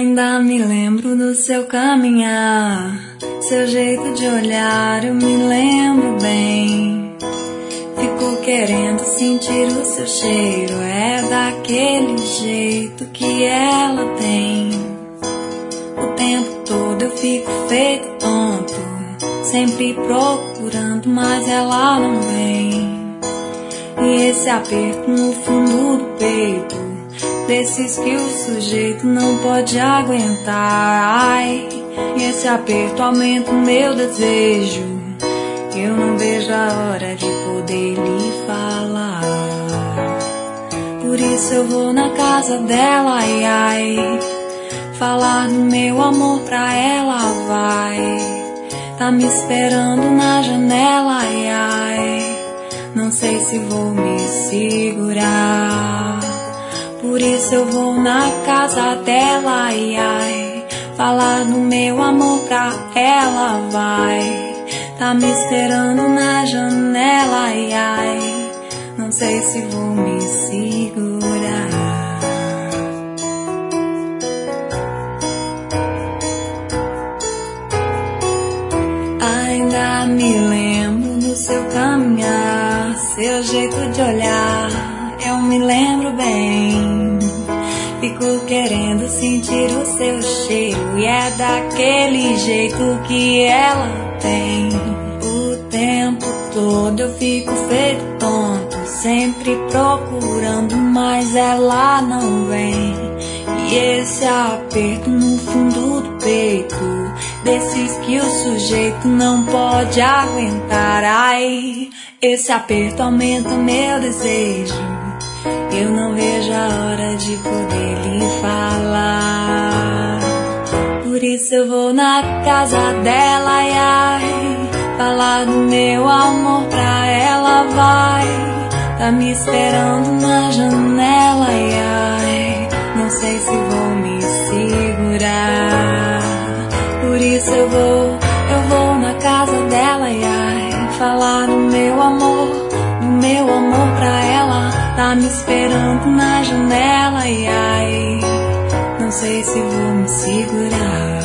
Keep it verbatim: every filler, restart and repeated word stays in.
Ainda me lembro do seu caminhar, seu jeito de olhar, eu me lembro bem. Fico querendo sentir o seu cheiro, é daquele jeito que ela tem. O tempo todo eu fico feito tonto, sempre procurando, mas ela não vem. E esse aperto no fundo do peito, desses que o sujeito não pode aguentar. Ai, e esse aperto aumenta o meu desejo, eu não vejo a hora de poder lhe falar. Por isso eu vou na casa dela, ai, ai, falar do meu amor pra ela, vai. Tá me esperando na janela, ai, ai, não sei se vou me segurar. Por isso eu vou na casa dela, ai, ai, falar do meu amor pra ela, vai. Tá me esperando na janela, ai, ai, não sei se vou me segurar. Ainda me lembro do seu caminhar, seu jeito de olhar, eu me lembro bem. Fico querendo sentir o seu cheiro, e é daquele jeito que ela tem. O tempo todo eu fico feito tonto, sempre procurando, mas ela não vem. E esse aperto no fundo do peito, desses que o sujeito não pode aguentar. Ai, esse aperto aumenta meu desejo, eu não vejo a hora de poder lhe falar. Por isso eu vou na casa dela, ai, ai, falar do meu amor pra ela, vai. Tá me esperando na janela, ai, ai, não sei se vou me segurar. Por isso eu vou, eu vou na casa dela, ai, ai, falar do meu amor, do meu amor pra ela. Tá me esperando na janela, ai, ai, não sei se vou me segurar.